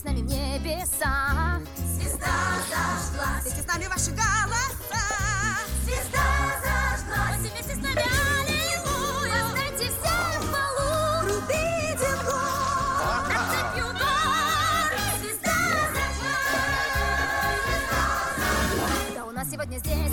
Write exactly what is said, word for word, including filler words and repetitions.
нами в небеса. Звезда зажглась. Вместе с нами ваши голоса. Звезда зажглась. Вместе с нами аллилуйя. Оставьте всех в балу. Крутые дела. Над цепью гор. Звезда зажглась. Да у нас сегодня здесь